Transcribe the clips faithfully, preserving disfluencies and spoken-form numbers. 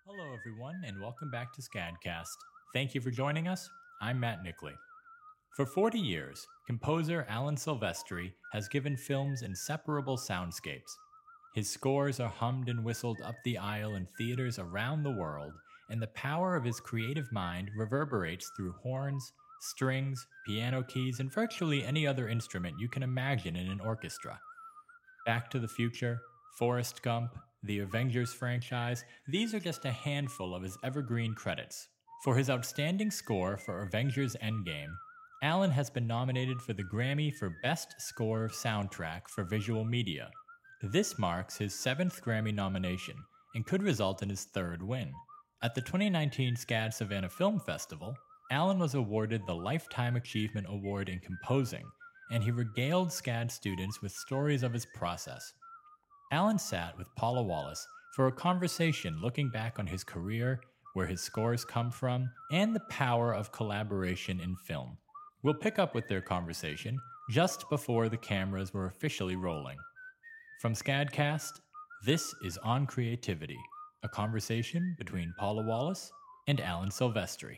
Hello, everyone, and welcome back to Scadcast. Thank you for joining us. I'm Matt Nickley. For forty years, composer Alan Silvestri has given films inseparable soundscapes. His scores are hummed and whistled up the aisle in theaters around the world, and the power of his creative mind reverberates through horns, strings, piano keys, and virtually any other instrument you can imagine in an orchestra. Back to the Future, Forrest Gump, the Avengers franchise, these are just a handful of his evergreen credits. For his outstanding score for Avengers Endgame, Alan has been nominated for the Grammy for Best Score Soundtrack for Visual Media. This marks his seventh Grammy nomination and could result in his third win. At the twenty nineteen SCAD Savannah Film Festival, Alan was awarded the Lifetime Achievement Award in Composing, and he regaled SCAD students with stories of his process. Alan sat with Paula Wallace for a conversation looking back on his career, where his scores come from, and the power of collaboration in film. We'll pick up with their conversation just before the cameras were officially rolling. From Scadcast, this is On Creativity, a conversation between Paula Wallace and Alan Silvestri.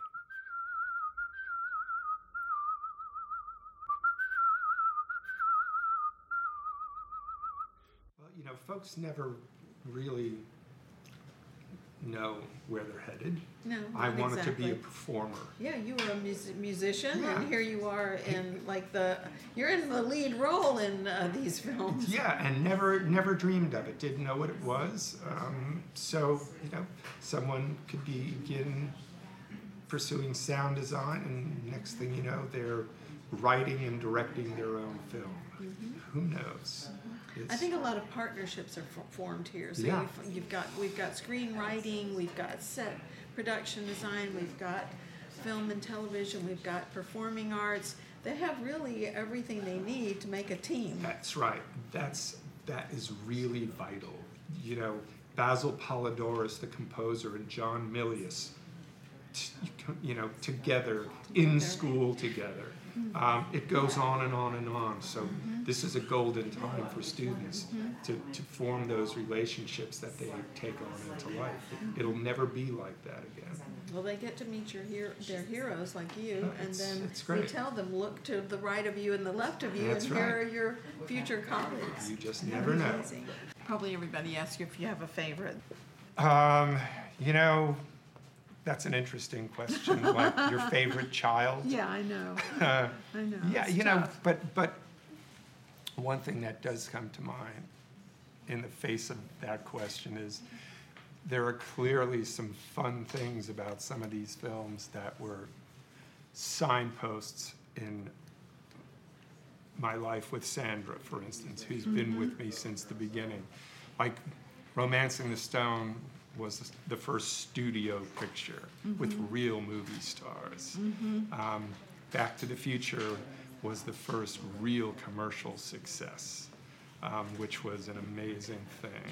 Well, you know, folks never really know where they're headed. No, I not wanted to be a exactly. performer. Yeah, you were a mus- musician, Yeah. and here you are in like the you're in the lead role in uh, these films. Yeah, and never never dreamed of it. Didn't know what it was. Um, so you know, someone could begin pursuing sound design, and next thing you know, they're writing and directing their own film. Mm-hmm. Who knows? I It's- think a lot of partnerships are f- formed here. So Yeah. you've, you've got we've got screenwriting, we've got set production design, we've got film and television, we've got performing arts. They have really everything they need to make a team. That's right. That's that is really vital. You know, Basil Polidorus, the composer, and John Milius, t- you know, together in school together. Um, it goes on and on and on. So this is a golden time for students to, to form those relationships that they take on into life. It'll never be like that again. Well, they get to meet your hero, their heroes like you, Oh, and it's- then it's great. we tell them, look to the right of you and the left of you, That's and right. here are your future colleagues. You just never know. Amazing. Probably everybody asks you if you have a favorite. Um, you know, that's an interesting question. Like your favorite child? Yeah, I know. Uh, I know. Yeah, It's you know, tough. but but one thing that does come to mind in the face of that question is there are clearly some fun things about some of these films that were signposts in my life with Sandra, for instance, who's been with me since the beginning. Like Romancing the Stone was the first studio picture with real movie stars. Um, Back to the Future was the first real commercial success, um, which was an amazing thing.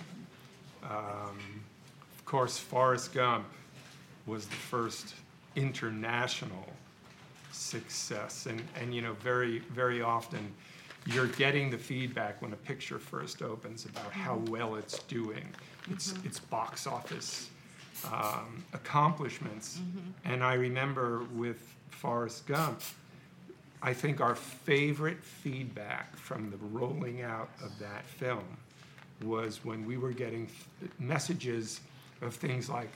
Um, of course, Forrest Gump was the first international success, and, and you know, very, very often you're getting the feedback when a picture first opens about how well it's doing, its its box office um, accomplishments. And I remember with Forrest Gump, I think our favorite feedback from the rolling out of that film was when we were getting th- messages of things like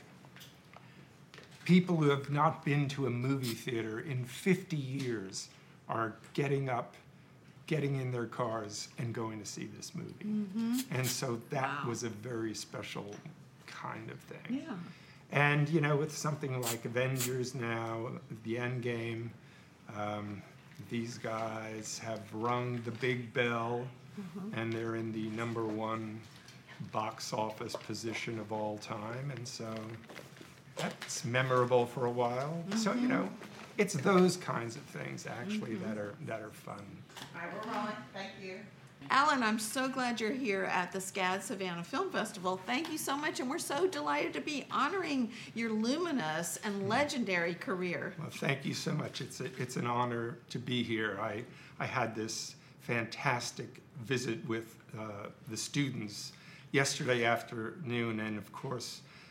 people who have not been to a movie theater in fifty years are getting up, getting in their cars, and going to see this movie. And so that Wow. was a very special kind of thing. Yeah. And, you know, with something like Avengers now, the Endgame, um, these guys have rung the big bell, and they're in the number one box office position of all time. And so that's memorable for a while. So, you know, it's those kinds of things, actually, that are that are fun. All right, we're rolling. Thank you. Alan, I'm so glad you're here at the SCAD Savannah Film Festival. Thank you so much, and we're so delighted to be honoring your luminous and legendary career. Well, thank you so much. It's a, it's an honor to be here. I I had this fantastic visit with uh, the students yesterday afternoon, and of course,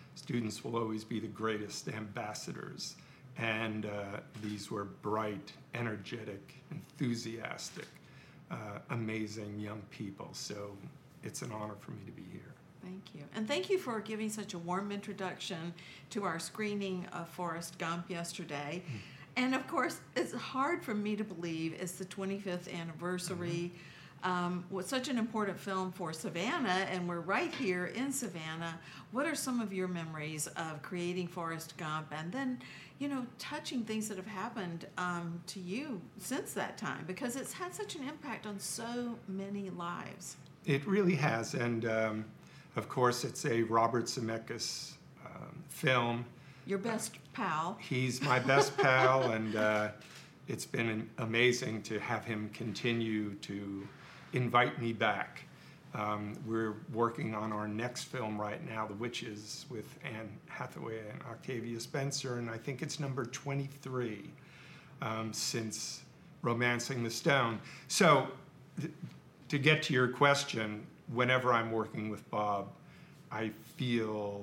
Students will always be the greatest ambassadors. And uh, these were bright, energetic, enthusiastic, uh, amazing young people. So it's an honor for me to be here. Thank you. And thank you for giving such a warm introduction to our screening of Forrest Gump yesterday. Mm-hmm. And of course, it's hard for me to believe it's the twenty-fifth anniversary. Mm-hmm. Um, with such an important film for Savannah, and we're right here in Savannah. What are some of your memories of creating Forrest Gump, and then, you know, touching things that have happened um, to you since that time? Because it's had such an impact on so many lives. It really has, and um, of course, it's a Robert Zemeckis um, film. Your best pal. He's my best pal, and uh, it's been amazing to have him continue to invite me back. Um, we're working on our next film right now, The Witches, with Anne Hathaway and Octavia Spencer, and I think it's number twenty-three um, since Romancing the Stone. So, th- to get to your question, whenever I'm working with Bob, I feel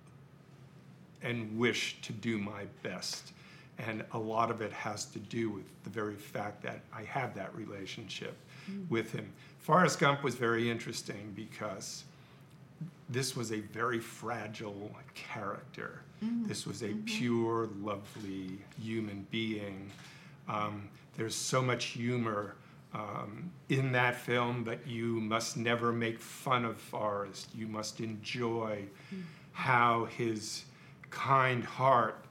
and wish to do my best. And a lot of it has to do with the very fact that I have that relationship mm. with him. Forrest Gump was very interesting because this was a very fragile character. Mm. This was a mm-hmm. pure, lovely human being. Um, there's so much humor um, in that film, but you must never make fun of Forrest. You must enjoy mm. how his kind heart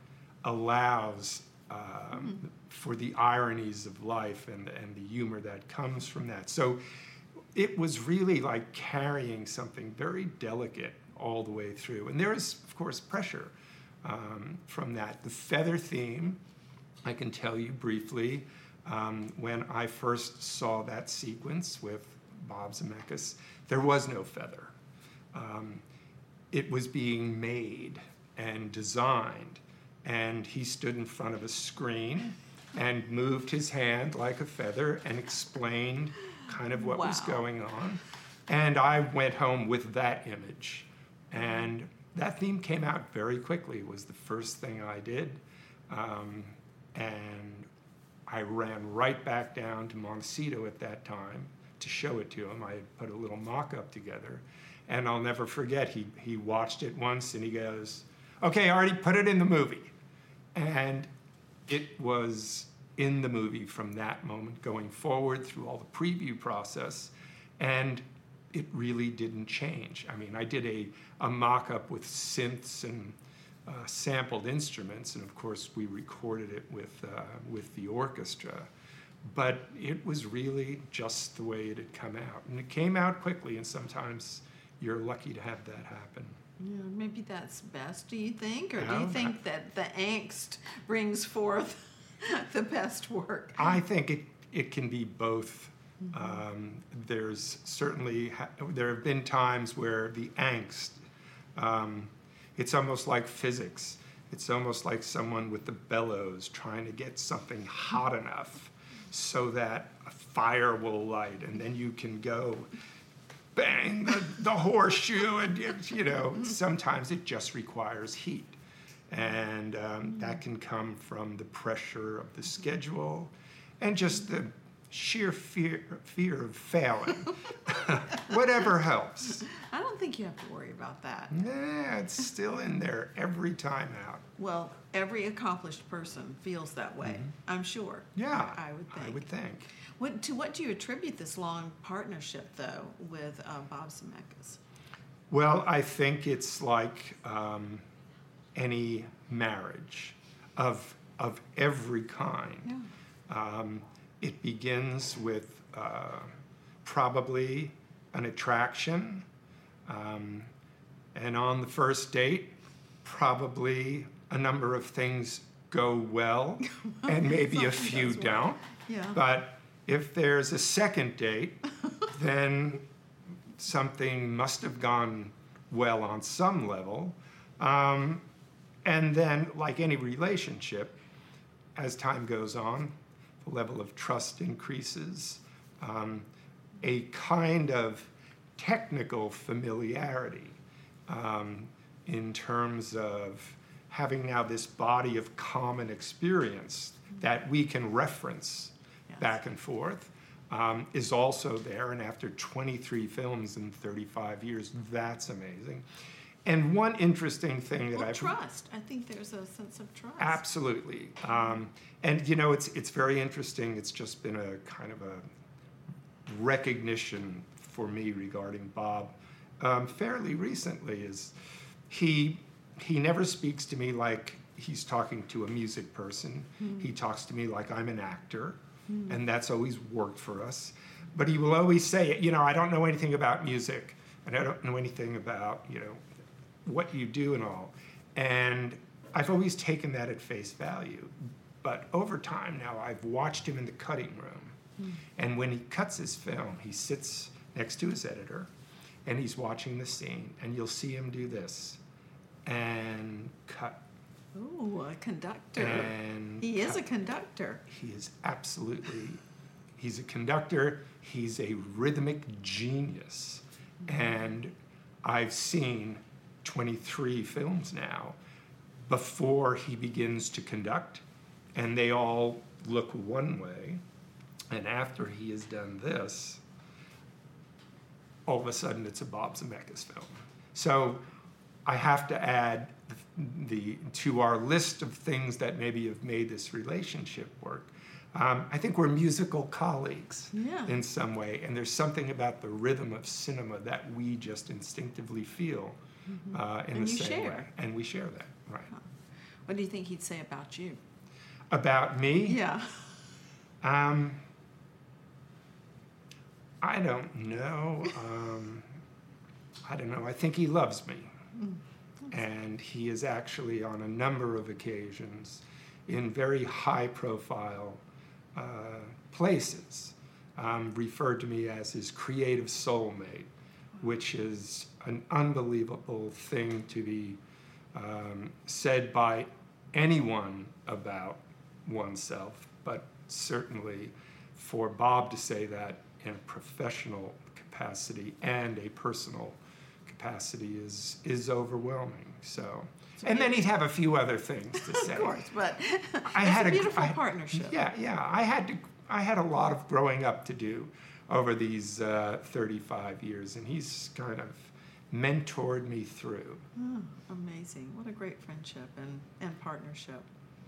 allows um, mm-hmm. for the ironies of life and, and the humor that comes from that. So it was really like carrying something very delicate all the way through. And there is, of course, pressure um, from that. The feather theme, I can tell you briefly, um, when I first saw that sequence with Bob Zemeckis, there was no feather. Um, it was being made and designed, and he stood in front of a screen and moved his hand like a feather and explained kind of what wow. was going on. And I went home with that image, and that theme came out very quickly. It was the first thing I did, um, and I ran right back down to Montecito at that time to show it to him. I had put a little mock-up together, and I'll never forget, he, he watched it once and he goes, "Okay, I already put it in the movie." And it was in the movie from that moment going forward through all the preview process, and it really didn't change. I mean, I did a, a mock-up with synths and uh, sampled instruments, and of course we recorded it with, uh, with the orchestra, but it was really just the way it had come out. And it came out quickly, and sometimes you're lucky to have that happen. Yeah, maybe that's best, do you think? Or do you think that the angst brings forth the best work? I think it, it can be both. Mm-hmm. Um, there's certainly, ha- there have been times where the angst, um, it's almost like physics. It's almost like someone with the bellows trying to get something hot enough so that a fire will light, and then you can go bang the, the horseshoe, and you know, sometimes it just requires heat, and um, that can come from the pressure of the schedule and just the sheer fear fear of failing. Whatever helps. I don't think you have to worry about that. Yeah, it's still in there every time out. Well, every accomplished person feels that way, mm-hmm. I'm sure. Yeah, I, I would think. I would think. What, to what do you attribute this long partnership, though, with uh, Bob Zemeckis? Well, I think it's like um, any marriage of of every kind. Yeah. Um, it begins with uh, probably an attraction, um, and on the first date, probably a number of things go well, and maybe a few don't. Yeah. But if there's a second date, then something must have gone well on some level. Um, and then, like any relationship, as time goes on, the level of trust increases. Um, a kind of technical familiarity um, in terms of having now this body of common experience that we can reference Yes. back and forth, um, is also there. And after twenty-three films in thirty-five years, that's amazing. And one interesting thing that Well, I've... trust. I think there's a sense of trust. Absolutely. Um, and, you know, it's it's very interesting. It's just been a kind of a recognition for me regarding Bob um, fairly recently. Is he he never speaks to me like he's talking to a music person. Mm. He talks to me like I'm an actor, mm. and that's always worked for us. But he will always say, you know, I don't know anything about music, and I don't know anything about, you know, what you do and all. And I've always taken that at face value. But over time now, I've watched him in the cutting room. Mm. And when he cuts his film, he sits next to his editor, and he's watching the scene, and you'll see him do this, and cut. Ooh, a conductor. And he is cut. a conductor. He is absolutely, he's a conductor. He's a rhythmic genius. Mm. And I've seen twenty-three films now before he begins to conduct, and they all look one way, and after he has done this, all of a sudden it's a Bob Zemeckis film. So I have to add the, the to our list of things that maybe have made this relationship work. Um, I think we're musical colleagues Yeah. in some way, and there's something about the rhythm of cinema that we just instinctively feel. Mm-hmm. Uh, in And the you same share. way. And we share that, right. Huh. What do you think he'd say about you? About me? Yeah. Um, I don't know. Um, I don't know. I think he loves me. Mm. And he is actually, on a number of occasions, in very high-profile uh, places, um, referred to me as his creative soulmate, which is an unbelievable thing to be um, said by anyone about oneself, but certainly for Bob to say that in a professional capacity and a personal capacity is is overwhelming. So, and then he'd have a few other things to say. Of course, but I it's had a beautiful I- partnership. Yeah, yeah. I had to. I had a lot of growing up to do over these uh, thirty-five years, and he's kind of mentored me through. Oh, amazing. What a great friendship and, and partnership.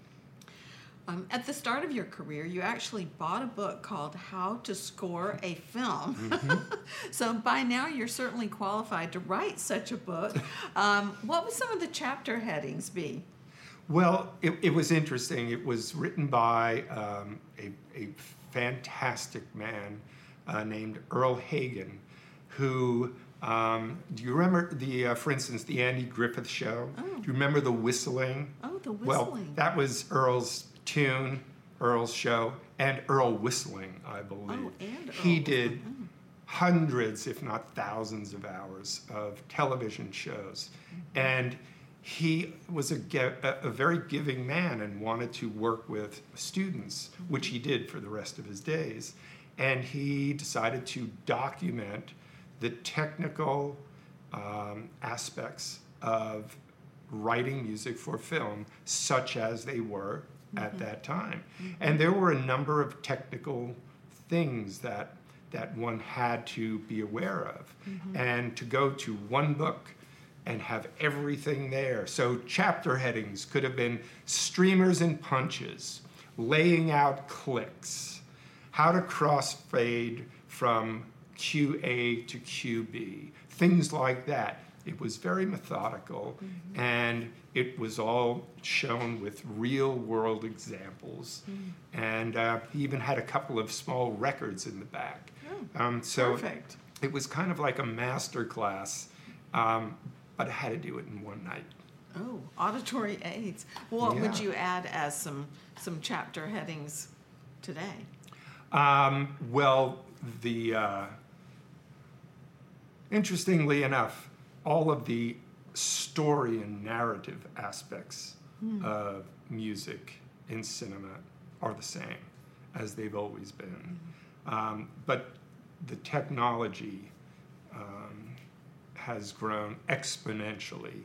Um, at the start of your career, you actually bought a book called How to Score a Film. Mm-hmm. So by now, you're certainly qualified to write such a book. Um, what would some of the chapter headings be? Well, it, it was interesting. It was written by um, a, a fantastic man uh, named Earl Hagen, who, um, do you remember the, uh, for instance, the Andy Griffith Show? Oh. Do you remember the whistling? Oh, the Well, whistling. that was Earl's tune, Earl's show, and Earl whistling, I believe. Oh, and Earl He whistling. did Oh. hundreds, if not thousands, of hours of television shows. Mm-hmm. And he was a, ge- a, a very giving man and wanted to work with students, mm-hmm. which he did for the rest of his days. And he decided to document the technical um, aspects of writing music for film, such as they were mm-hmm. at that time. Mm-hmm. And there were a number of technical things that that one had to be aware of. Mm-hmm. And to go to one book and have everything there. So chapter headings could have been streamers and punches, laying out clicks, how to crossfade from Q A to Q B, things like that. It was very methodical, mm-hmm. and it was all shown with real-world examples. Mm-hmm. And uh, he even had a couple of small records in the back. Oh, um, so perfect. It was kind of like a master class, um, but I had to do it in one night. Oh, auditory aids. What Yeah. would you add as some some chapter headings today? Um, well, the uh, interestingly enough, all of the story and narrative aspects mm. of music in cinema are the same as they've always been. Mm. Um, but the technology um, has grown exponentially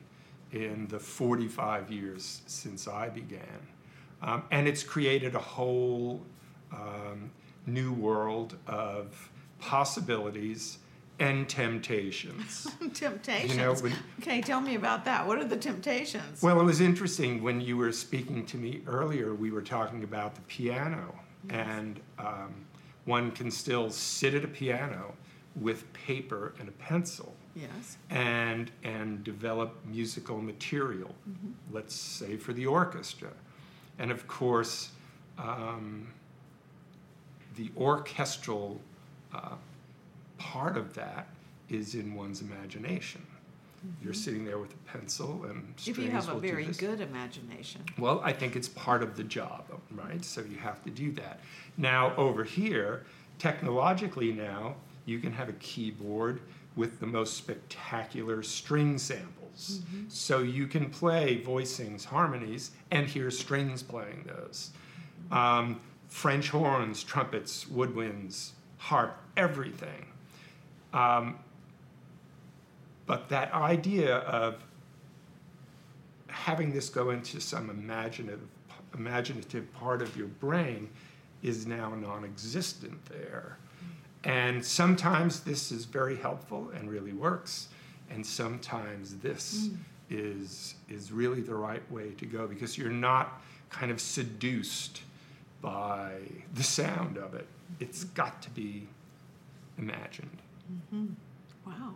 in the forty-five years since I began. Um, and it's created a whole um, new world of possibilities and temptations. Temptations. You know, when, okay, tell me about that. What are the temptations? well, it was interesting when you were speaking to me earlier, we were talking about the piano. Yes. And um, one can still sit at a piano with paper and a pencil. Yes. And, and develop musical material, mm-hmm. let's say for the orchestra. And of course, um, the orchestral uh, part of that is in one's imagination. Mm-hmm. You're sitting there with a pencil and strings. If you have a will do very this. good imagination. Well, I think it's part of the job, right? So you have to do that. Now, over here, technologically now, you can have a keyboard with the most spectacular string samples. Mm-hmm. So you can play voicings, harmonies, and hear strings playing those. Mm-hmm. Um, French horns, trumpets, woodwinds, harp, everything. Um, but that idea of having this go into some imaginative, imaginative part of your brain is now non-existent there. And sometimes this is very helpful and really works, and sometimes this mm. is, is really the right way to go, because you're not kind of seduced by the sound of it. It's got to be imagined. Mm-hmm. Wow.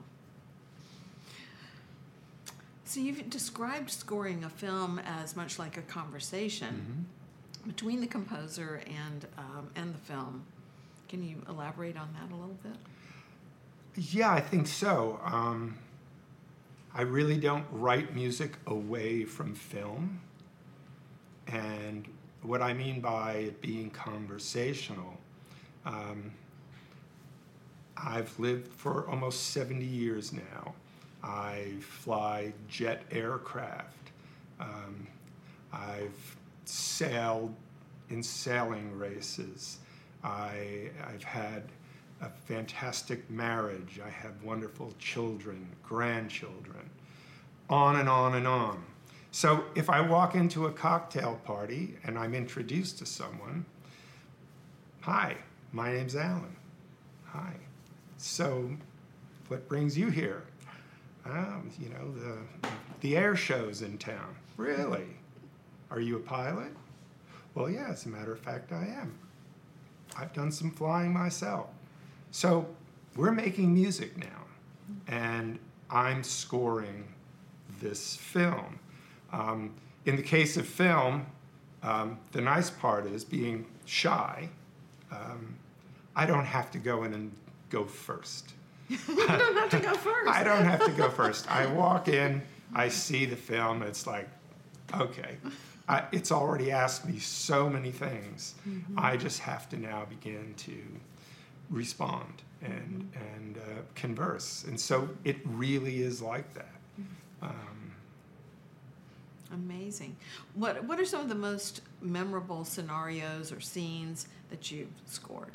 So you've described scoring a film as much like a conversation mm-hmm. between the composer and, um, and the film. Can you elaborate on that a little bit? Yeah, I think so. Um, I really don't write music away from film. And what I mean by it being conversational, um, I've lived for almost seventy years now. I fly jet aircraft. Um, I've sailed in sailing races. I, I've had a fantastic marriage. I have wonderful children, grandchildren, on and on and on. So if I walk into a cocktail party and I'm introduced to someone, hi, my name's Alan. Hi. So what brings you here? Um, you know, the, the air show's in town. Really? Are you a pilot? Well, yeah, as a matter of fact, I am. I've done some flying myself. So we're making music now, and I'm scoring this film. Um, in the case of film, um, the nice part is being shy. Um, I don't have to go in and go first. You don't have to go first. I don't have to go first. I walk in, I see the film, it's like, okay. I, it's already asked me so many things. Mm-hmm. I just have to now begin to respond and mm-hmm. and uh, converse. And so it really is like that. Mm-hmm. Um, Amazing. What What are some of the most memorable scenarios or scenes that you've scored?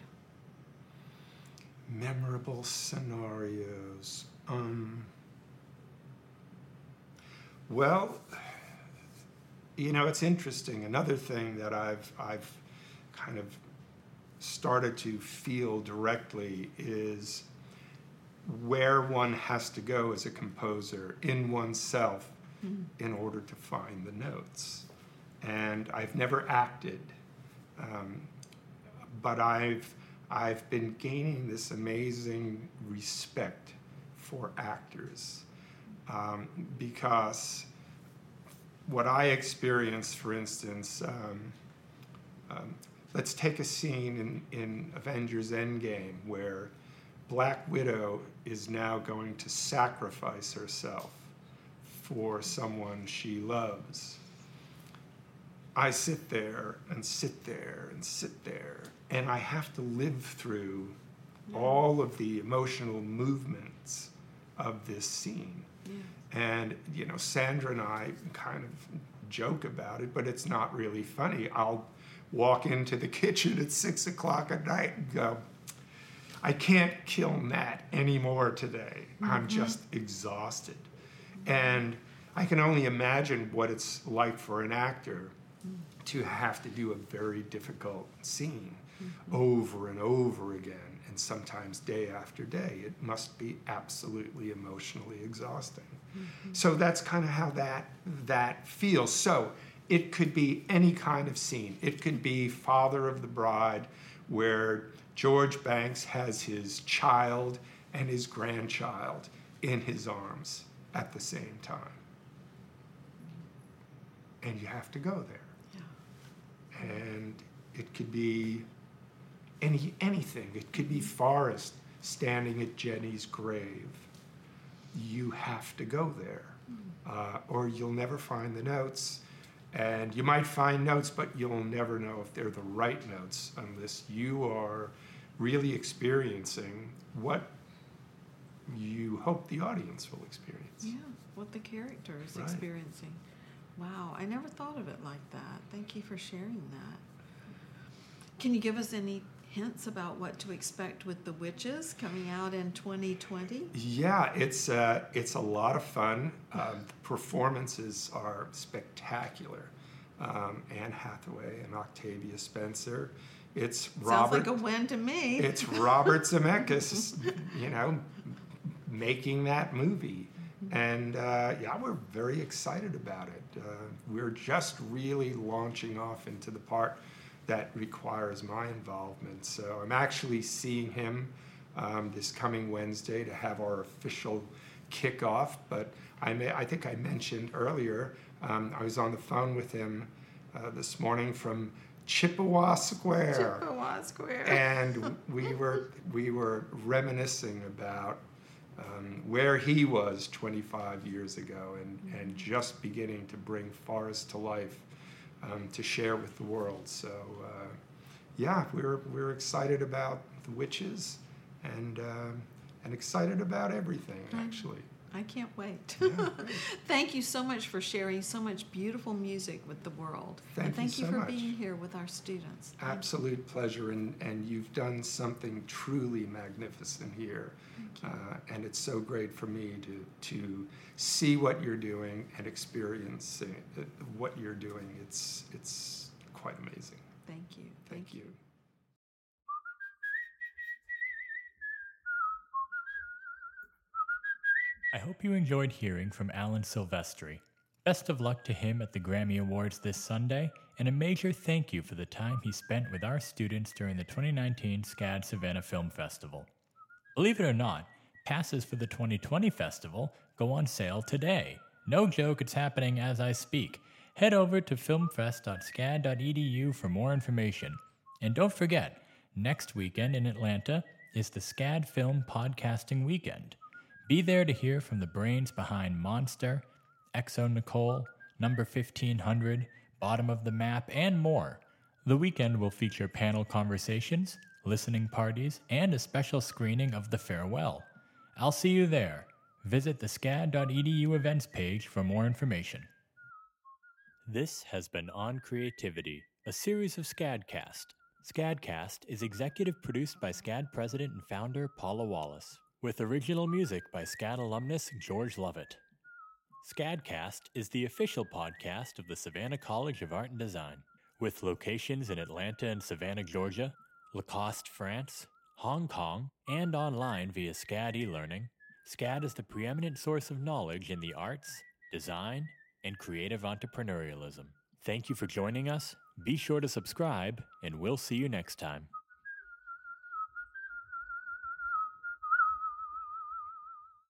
Memorable scenarios. Um, well. You know, it's interesting. Another thing that I've I've kind of started to feel directly is where one has to go as a composer in oneself mm-hmm. in order to find the notes. And I've never acted, um, but I've I've been gaining this amazing respect for actors um, because what I experienced, for instance, um, um, let's take a scene in, in Avengers Endgame where Black Widow is now going to sacrifice herself for someone she loves. I sit there and sit there and sit there, and I have to live through yeah. all of the emotional movements of this scene. Yeah. And, you know, Sandra and I kind of joke about it, but it's not really funny. I'll walk into the kitchen at six o'clock at night and go, I can't kill Matt anymore today. Mm-hmm. I'm just exhausted. And I can only imagine what it's like for an actor to have to do a very difficult scene mm-hmm. over and over again, and sometimes day after day. It must be absolutely emotionally exhausting. Mm-hmm. So that's kind of how that that feels. So it could be any kind of scene. It could be Father of the Bride, where George Banks has his child and his grandchild in his arms at the same time. And you have to go there. Yeah. And it could be any anything. It could be Forrest standing at Jenny's grave. You have to go there, uh, or you'll never find the notes. And you might find notes, but you'll never know if they're the right notes unless you are really experiencing what you hope the audience will experience. Yeah, what the character is right. experiencing. Wow, I never thought of it like that. Thank you for sharing that. Can you give us any hints about what to expect with The Witches coming out in twenty twenty? Yeah, it's uh, it's a lot of fun. Um, the performances are spectacular. Um, Anne Hathaway and Octavia Spencer. It's Sounds Robert. like a win to me. It's Robert Zemeckis, you know, making that movie. And uh, yeah, we're very excited about it. Uh, we're just really launching off into the part that requires my involvement. So I'm actually seeing him um, this coming Wednesday to have our official kickoff. But I, may, I think I mentioned earlier, um, I was on the phone with him uh, this morning from Chippewa Square. Chippewa Square. And we were we were reminiscing about um, where he was twenty-five years ago, and, and just beginning to bring Forrest to life um, to share with the world. So uh, yeah, we're we're excited about The Witches, and um, and excited about everything actually. I can't wait. Yeah, Thank you so much for sharing so much beautiful music with the world. Thank and thank you you, so for much. being here with our students. Absolute pleasure, and, and you've done something truly magnificent here. Uh, and it's so great for me to to see what you're doing and experience uh, what you're doing. It's it's quite amazing. Thank you. Thank you. I hope you enjoyed hearing from Alan Silvestri. Best of luck to him at the Grammy Awards this Sunday, and a major thank you for the time he spent with our students during the twenty nineteen SCAD Savannah Film Festival. Believe it or not, passes for the twenty twenty festival go on sale today. No joke, it's happening as I speak. Head over to filmfest dot scad dot e d u for more information. And don't forget, next weekend in Atlanta is the SCAD Film Podcasting Weekend. Be there to hear from the brains behind Monster, Exo Nicole, Number fifteen hundred, Bottom of the Map, and more. The weekend will feature panel conversations, listening parties, and a special screening of The Farewell. I'll see you there. Visit the scad dot e d u events page for more information. This has been On Creativity, a series of SCADcast. SCADcast is executive produced by SCAD president and founder Paula Wallace, with original music by SCAD alumnus George Lovett. SCADcast is the official podcast of the Savannah College of Art and Design, with locations in Atlanta and Savannah, Georgia, Lacoste, France, Hong Kong, and online via SCAD e-learning. SCAD is the preeminent source of knowledge in the arts, design, and creative entrepreneurialism. Thank you for joining us. Be sure to subscribe, and we'll see you next time.